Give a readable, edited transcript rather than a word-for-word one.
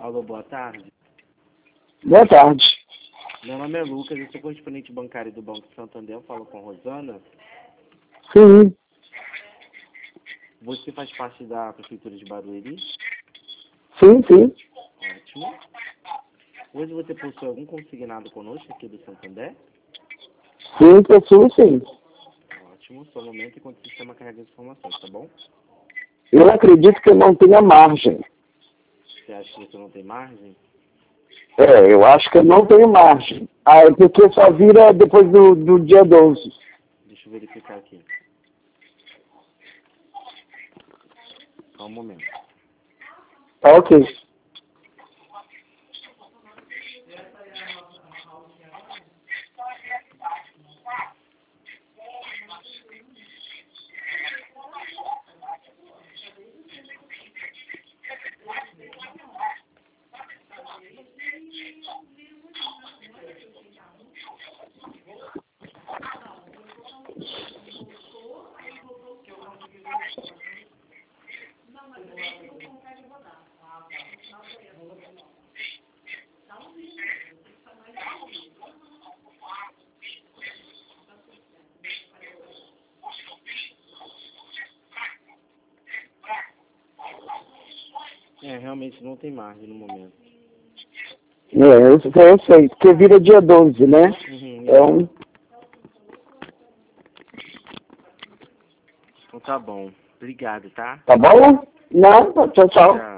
Alô, boa tarde. Boa tarde. Meu nome é Lucas, eu sou correspondente bancário do Banco Santander, eu falo com a Rosana. Sim, Você faz parte da Prefeitura de Barueri? sim. Ótimo. Hoje você possui algum consignado conosco aqui do Santander? Sim, possuo sim. Ótimo, só um momento enquanto o sistema carrega as informações, tá bom? Eu acredito que eu não tenha margem. Você acha que você não tem margem? Eu acho que eu não tenho margem. Ah, é porque só vira depois do dia 12. Deixa eu verificar aqui. Só um momento. Tá ok. Realmente não tem margem no momento. Eu sei, porque vira dia 12, né? Então tá bom. Obrigado, tá? Tá bom? Não, tchau, tchau. Tchau.